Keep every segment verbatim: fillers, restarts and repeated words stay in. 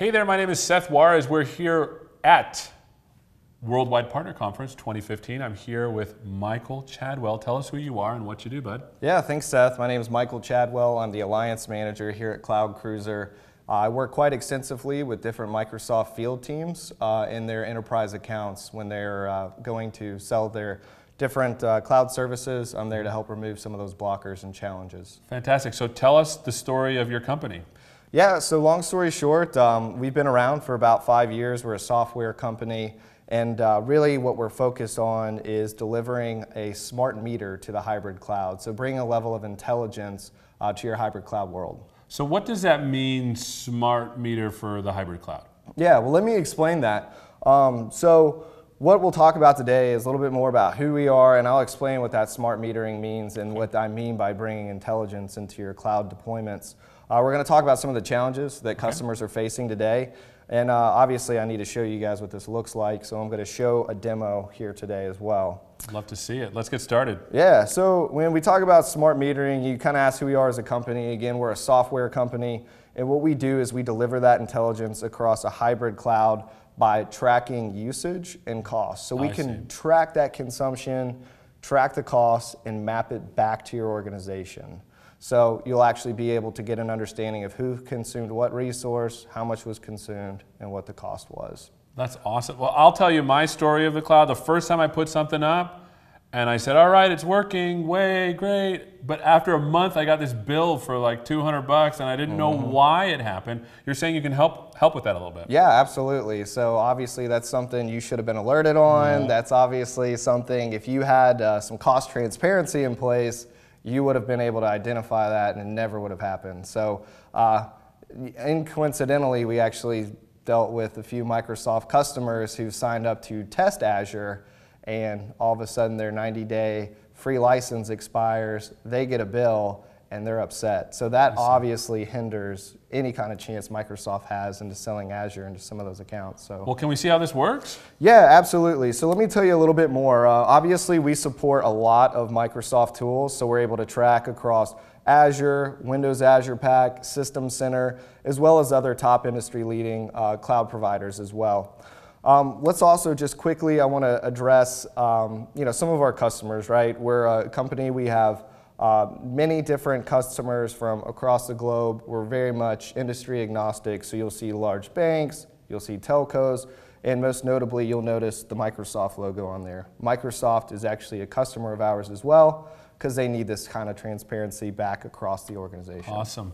Hey there, my name is Seth Juarez. We're here at Worldwide Partner Conference twenty fifteen. I'm here with Michael Chadwell. Tell us who you are and what you do, bud. Yeah, thanks, Seth. My name is Michael Chadwell. I'm the Alliance Manager here at Cloud Cruiser. Uh, I work quite extensively with different Microsoft field teams uh, in their enterprise accounts when they're uh, going to sell their different uh, cloud services. I'm there to help remove some of those blockers and challenges. Fantastic. So tell us the story of your company. Yeah, so long story short, um, we've been around for about five years. We're a software company, and uh, really what we're focused on is delivering a smart meter to the hybrid cloud, so bringing a level of intelligence uh, to your hybrid cloud world. So what does that mean, smart meter for the hybrid cloud? Yeah, well, let me explain that. Um, so what we'll talk about today is a little bit more about who we are, and I'll explain what that smart metering means and what I mean by bringing intelligence into your cloud deployments. Uh, we're going to talk about some of the challenges that customers are facing today, and uh, obviously I need to show you guys what this looks like, so I'm going to show a demo here today as well. Love to see it. Let's get started. Yeah, so when we talk about smart metering, you kind of ask who we are as a company. Again, we're a software company, and what we do is we deliver that intelligence across a hybrid cloud by tracking usage and cost. So we I can see. track that consumption, track the costs, and map it back to your organization. So you'll actually be able to get an understanding of who consumed what resource, how much was consumed, and what the cost was. That's awesome. Well, I'll tell you my story of the cloud. The first time I put something up, and I said, all right, it's working, way, great. But after a month, I got this bill for like two hundred bucks, and I didn't know Mm-hmm. why it happened. You're saying you can help help with that a little bit. Yeah, absolutely. So obviously that's something you should have been alerted on. Yeah. That's obviously something, if you had uh, some cost transparency in place, you would have been able to identify that and it never would have happened. So uh, and coincidentally, we actually dealt with a few Microsoft customers who signed up to test Azure, and all of a sudden their ninety day free license expires, they get a bill, and they're upset. So that obviously hinders any kind of chance Microsoft has into selling Azure into some of those accounts. So. Well, can we see how this works? Yeah, absolutely. So let me tell you a little bit more. Uh, obviously, we support a lot of Microsoft tools, so we're able to track across Azure, Windows Azure Pack, System Center, as well as other top industry leading uh, cloud providers as well. Um, let's also just quickly, I want to address um, you know, some of our customers, right? We're a company, we have uh, many different customers from across the globe. We're very much industry agnostic, so you'll see large banks, you'll see telcos, and most notably, you'll notice the Microsoft logo on there. Microsoft is actually a customer of ours as well, because they need this kind of transparency back across the organization. Awesome.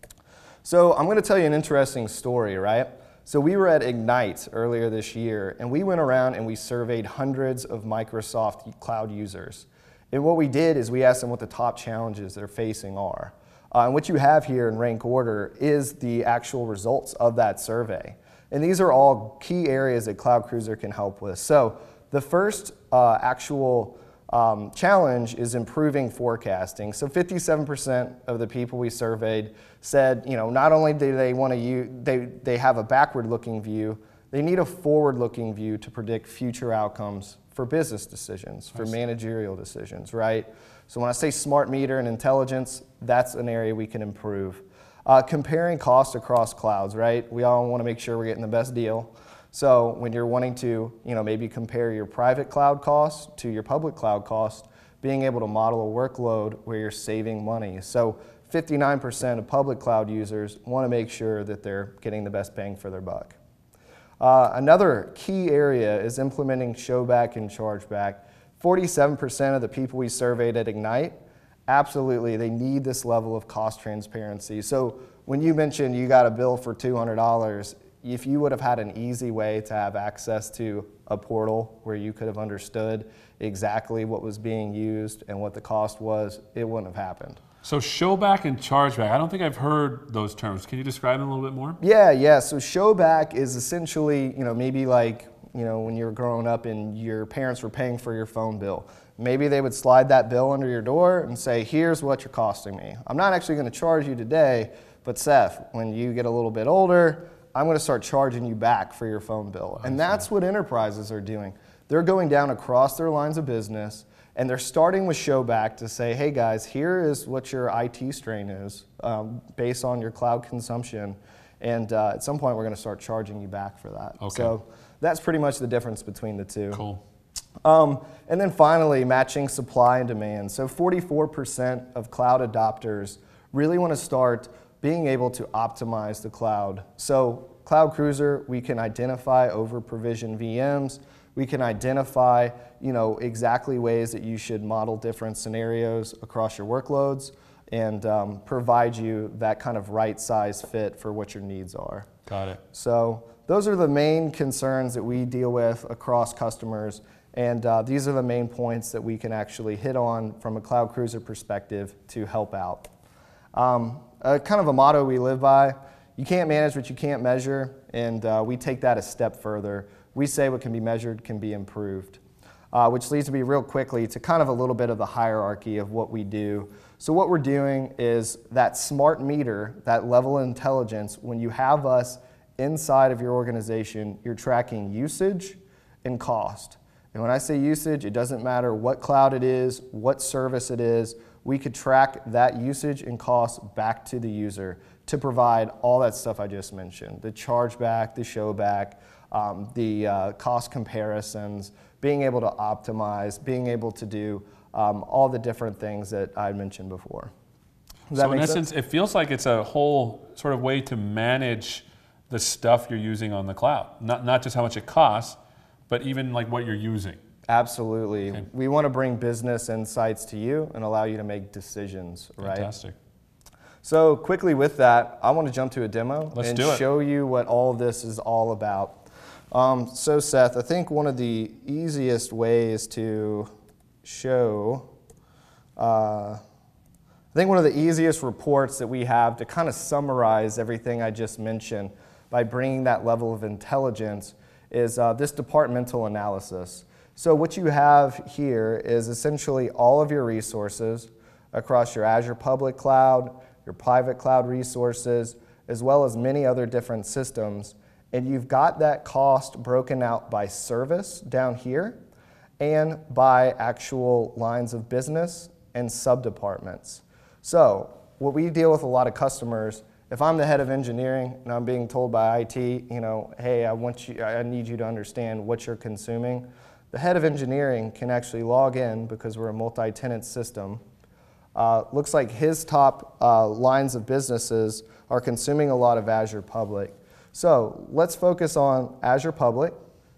So I'm going to tell you an interesting story, right? So we were at Ignite earlier this year, and we went around and we surveyed hundreds of Microsoft cloud users. And what we did is we asked them what the top challenges they're facing are. Uh, and what you have here in rank order is the actual results of that survey. And these are all key areas that Cloud Cruiser can help with. So the first uh, actual um, challenge is improving forecasting. So fifty-seven percent of the people we surveyed said, you know, not only do they want to use, they, they have a backward-looking view, they need a forward-looking view to predict future outcomes for business decisions, for managerial decisions, right? So when I say smart meter and intelligence, that's an area we can improve. Uh, comparing costs across clouds, right? We all want to make sure we're getting the best deal. So when you're wanting to, you know, maybe compare your private cloud costs to your public cloud costs, being able to model a workload where you're saving money. So fifty-nine percent of public cloud users want to make sure that they're getting the best bang for their buck. Uh, another key area is implementing showback and chargeback. forty-seven percent of the people we surveyed at Ignite, absolutely, they need this level of cost transparency. So when you mentioned you got a bill for two hundred dollars, if you would have had an easy way to have access to a portal where you could have understood exactly what was being used and what the cost was, it wouldn't have happened. So showback and chargeback, I don't think I've heard those terms. Can you describe them a little bit more? Yeah, yeah, so showback is essentially, you know, maybe like, you know, when you were growing up and your parents were paying for your phone bill. Maybe they would slide that bill under your door and say, here's what you're costing me. I'm not actually going to charge you today, but Seth, when you get a little bit older, I'm going to start charging you back for your phone bill. And that's what enterprises are doing. They're going down across their lines of business, and they're starting with showback to say, hey guys, here is what your I T strain is um, based on your cloud consumption. And uh, at some point, we're going to start charging you back for that. Okay. So that's pretty much the difference between the two. Cool. Um, and then finally, matching supply and demand. So forty-four percent of cloud adopters really want to start being able to optimize the cloud. So Cloud Cruiser, we can identify over-provisioned V Ms. We can identify, you know, exactly ways that you should model different scenarios across your workloads and um, provide you that kind of right size fit for what your needs are. Got it. So those are the main concerns that we deal with across customers. And uh, these are the main points that we can actually hit on from a Cloud Cruiser perspective to help out. Um, a kind of a motto we live by, you can't manage what you can't measure, and uh, we take that a step further. We say what can be measured can be improved, uh, which leads me real quickly to kind of a little bit of the hierarchy of what we do. So what we're doing is that smart meter, that level of intelligence, when you have us inside of your organization, you're tracking usage and cost. And when I say usage, it doesn't matter what cloud it is, what service it is, we could track that usage and cost back to the user to provide all that stuff I just mentioned, the chargeback, the showback, um, the uh, cost comparisons, being able to optimize, being able to do um, all the different things that I mentioned before. Does that So in make essence, sense? it feels like it's a whole sort of way to manage the stuff you're using on the cloud. Not, not just how much it costs, but even like what you're using. Absolutely. Okay. We want to bring business insights to you and allow you to make decisions, right? Fantastic. So quickly with that, I want to jump to a demo Let's and do it. show you what all of this is all about. Um, so Seth, I think one of the easiest ways to show, uh, I think one of the easiest reports that we have to kind of summarize everything I just mentioned by bringing that level of intelligence is uh, this departmental analysis. So what you have here is essentially all of your resources across your Azure Public Cloud, your private cloud resources, as well as many other different systems. And you've got that cost broken out by service down here and by actual lines of business and sub-departments. So what we deal with a lot of customers, if I'm the head of engineering and I'm being told by I T, you know, hey, I want you, I need you to understand what you're consuming, the head of engineering can actually log in because we're a multi-tenant system. Uh, looks like his top uh, lines of businesses are consuming a lot of Azure Public. So let's focus on Azure Public.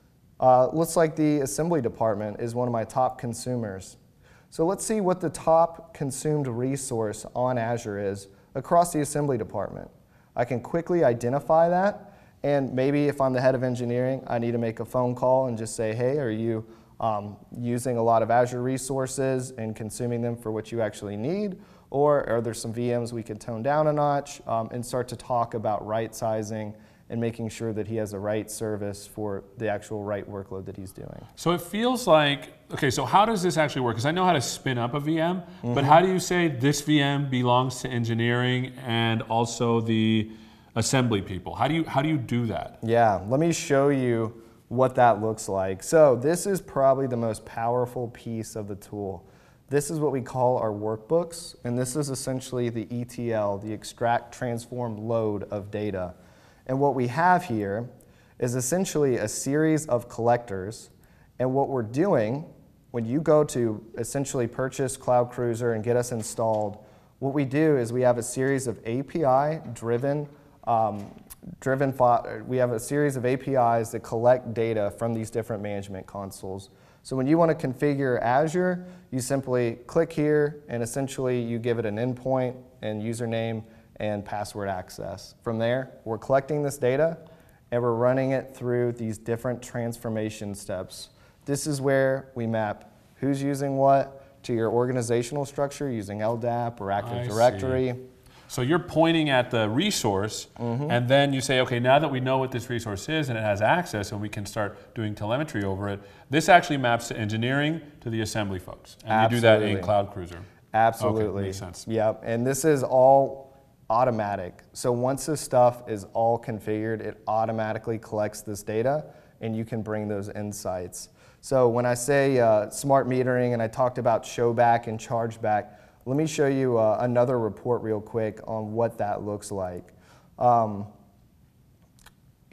Uh, looks like the assembly department is one of my top consumers. So let's see what the top consumed resource on Azure is across the assembly department. I can quickly identify that, and maybe if I'm the head of engineering, I need to make a phone call and just say, hey, are you um, using a lot of Azure resources and consuming them for what you actually need? Or are there some V Ms we could tone down a notch um, and start to talk about right sizing and making sure that he has the right service for the actual right workload that he's doing. So it feels like, okay, so how does this actually work? Because I know how to spin up a V M, mm-hmm. but how do you say this V M belongs to engineering and also the assembly people? How do you, how do you do that? Yeah, let me show you what that looks like. So this is probably the most powerful piece of the tool. This is what we call our workbooks, and this is essentially the E T L, the extract, transform, load of data. And what we have here is essentially a series of collectors, and what we're doing when you go to essentially purchase Cloud Cruiser and get us installed, what we do is we have a series of A P I-driven, um, driven, we have a series of A P Is that collect data from these different management consoles. So when you want to configure Azure, you simply click here, and essentially you give it an endpoint and username and password access. From there, we're collecting this data, and we're running it through these different transformation steps. This is where we map who's using what to your organizational structure using L D A P or Active I Directory. See. So you're pointing at the resource, mm-hmm. and then you say, okay, now that we know what this resource is and it has access and we can start doing telemetry over it, this actually maps to engineering to the assembly folks. And Absolutely. you do that in Cloud Cruiser. Absolutely. Okay, makes sense. Yep, and this is all automatic. So once this stuff is all configured, it automatically collects this data, and you can bring those insights. So when I say uh, smart metering, and I talked about showback and chargeback, let me show you uh, another report real quick on what that looks like. Um,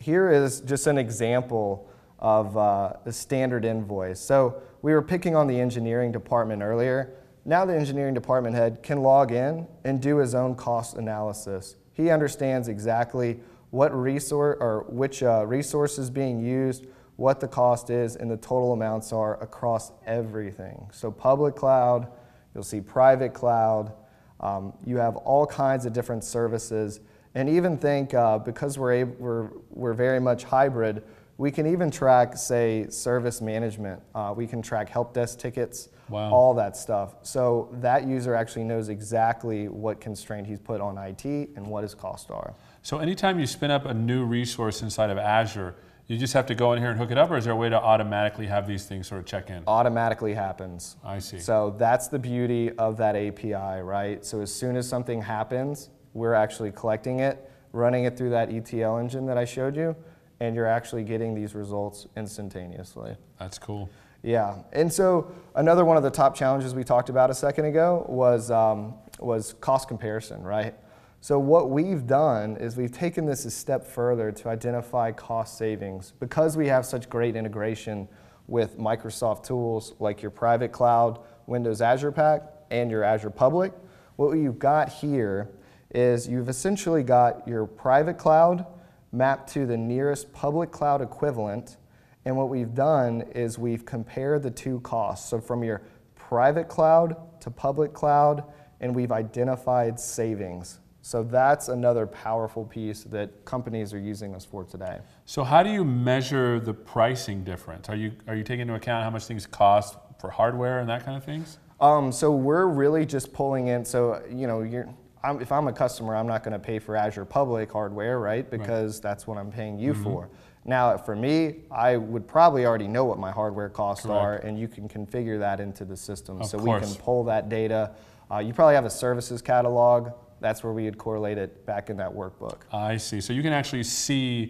here is just an example of uh, a standard invoice. So we were picking on the engineering department earlier. Now the engineering department head can log in and do his own cost analysis. He understands exactly what resource or which uh, resource is being used, what the cost is, and the total amounts are across everything. So public cloud, you'll see private cloud, um, you have all kinds of different services, and even think uh, because we're, able, we're, we're very much hybrid, we can even track, say, service management. Uh, we can track help desk tickets, wow. all that stuff. So that user actually knows exactly what constraint he's put on I T and what his costs are. So anytime you spin up a new resource inside of Azure, you just have to go in here and hook it up, or is there a way to automatically have these things sort of check in? Automatically happens. I see. So that's the beauty of that A P I, right? So as soon as something happens, we're actually collecting it, running it through that E T L engine that I showed you, and you're actually getting these results instantaneously. That's cool. Yeah, and so another one of the top challenges we talked about a second ago was, um, was cost comparison, right? So what we've done is we've taken this a step further to identify cost savings. Because we have such great integration with Microsoft tools like your private cloud, Windows Azure Pack, and your Azure Public, what you've got here is you've essentially got your private cloud mapped to the nearest public cloud equivalent, and what we've done is we've compared the two costs. So from your private cloud to public cloud, and we've identified savings. So that's another powerful piece that companies are using us for today. So how do you measure the pricing difference? Are you, are you taking into account how much things cost for hardware and that kind of things? Um, so we're really just pulling in, so you know, you're, I'm, if I'm a customer, I'm not going to pay for Azure Public hardware, right? Because right. that's what I'm paying you mm-hmm. for. Now, for me, I would probably already know what my hardware costs Correct. Are, and you can configure that into the system. Of so course. We can pull that data. Uh, you probably have a services catalog. That's where we would correlate it back in that workbook. I see. So you can actually see,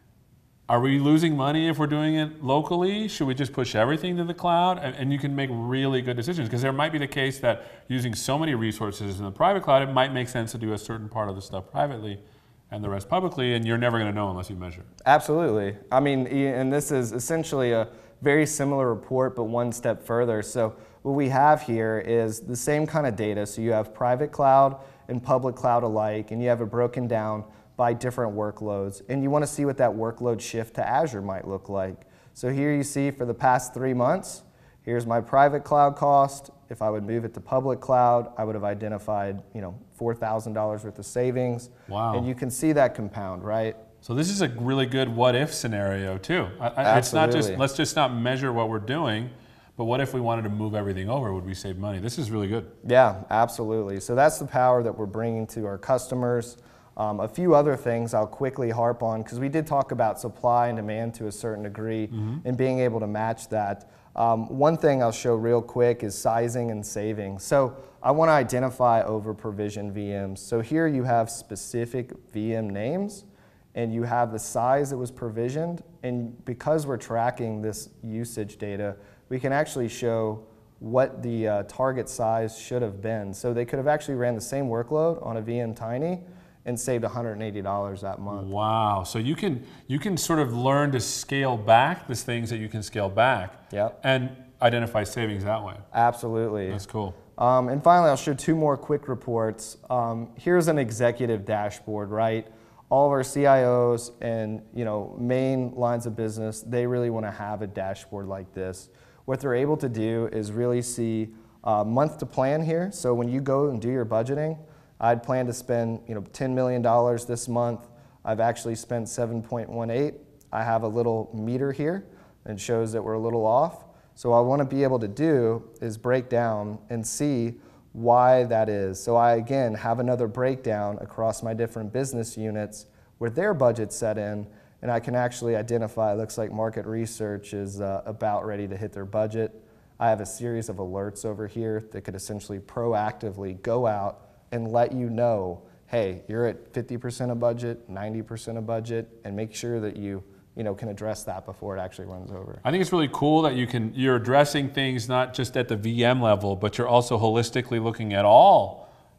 are we losing money if we're doing it locally? Should we just push everything to the cloud? And, and you can make really good decisions, because there might be the case that using so many resources in the private cloud, it might make sense to do a certain part of the stuff privately and the rest publicly, and you're never going to know unless you measure. Absolutely. I mean, and this is essentially a very similar report, but one step further. So what we have here is the same kind of data. So you have private cloud and public cloud alike, and you have it broken down by different workloads. And you want to see what that workload shift to Azure might look like. So here you see for the past three months, here's my private cloud cost. If I would move it to public cloud, I would have identified, you know, four thousand dollars worth of savings. Wow. And you can see that compound, right? So this is a really good what-if scenario too. I, I, it's not just, let's just not measure what we're doing, but what if we wanted to move everything over? Would we save money? This is really good. Yeah, absolutely. So that's the power that we're bringing to our customers. Um, a few other things I'll quickly harp on, because we did talk about supply and demand to a certain degree mm-hmm. and being able to match that. Um, one thing I'll show real quick is sizing and saving. So I want to identify over-provisioned V Ms. So here you have specific V M names, and you have the size that was provisioned, and because we're tracking this usage data, we can actually show what the uh, target size should have been. So they could have actually ran the same workload on a V M Tiny and saved one hundred eighty dollars that month. Wow, so you can, you can sort of learn to scale back the things that you can scale back yep. and identify savings that way. Absolutely. That's cool. Um, and finally, I'll show two more quick reports. Um, here's an executive dashboard, right? All of our C I Os and you know main lines of business, they really want to have a dashboard like this. What they're able to do is really see uh, month to plan here. So when you go and do your budgeting, I'd plan to spend you know ten million dollars this month. I've actually spent seven point one eight. I have a little meter here that shows that we're a little off. So what I want to be able to do is break down and see why that is. So I, again, have another breakdown across my different business units where their budget's set in, and I can actually identify, it looks like market research is uh, about ready to hit their budget. I have a series of alerts over here that could essentially proactively go out and let you know, hey, you're at fifty percent of budget, ninety percent of budget, and make sure that you you know, can address that before it actually runs over. I think it's really cool that you can, you're addressing things not just at the V M level, but you're also holistically looking at all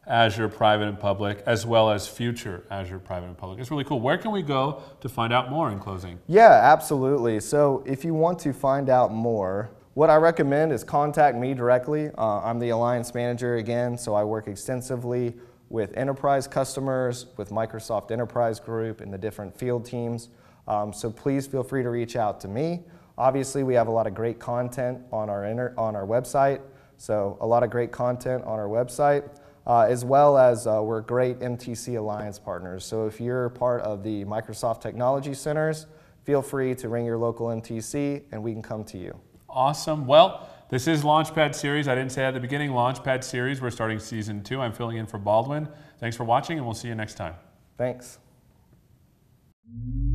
Azure Private and Public, as well as future Azure Private and Public. It's really cool. Where can we go to find out more in closing? Yeah, absolutely. So if you want to find out more, what I recommend is contact me directly. Uh, I'm the Alliance Manager again, so I work extensively with enterprise customers, with Microsoft Enterprise Group and the different field teams. Um, so please feel free to reach out to me. Obviously, we have a lot of great content on our, inter on our website, so a lot of great content on our website. Uh, as well as uh, we're great M T C Alliance partners. So if you're part of the Microsoft Technology Centers, feel free to ring your local M T C and we can come to you. Awesome. Well, this is Launchpad Series. I didn't say at the beginning, Launchpad Series. We're starting season two. I'm filling in for Baldwin. Thanks for watching and we'll see you next time. Thanks.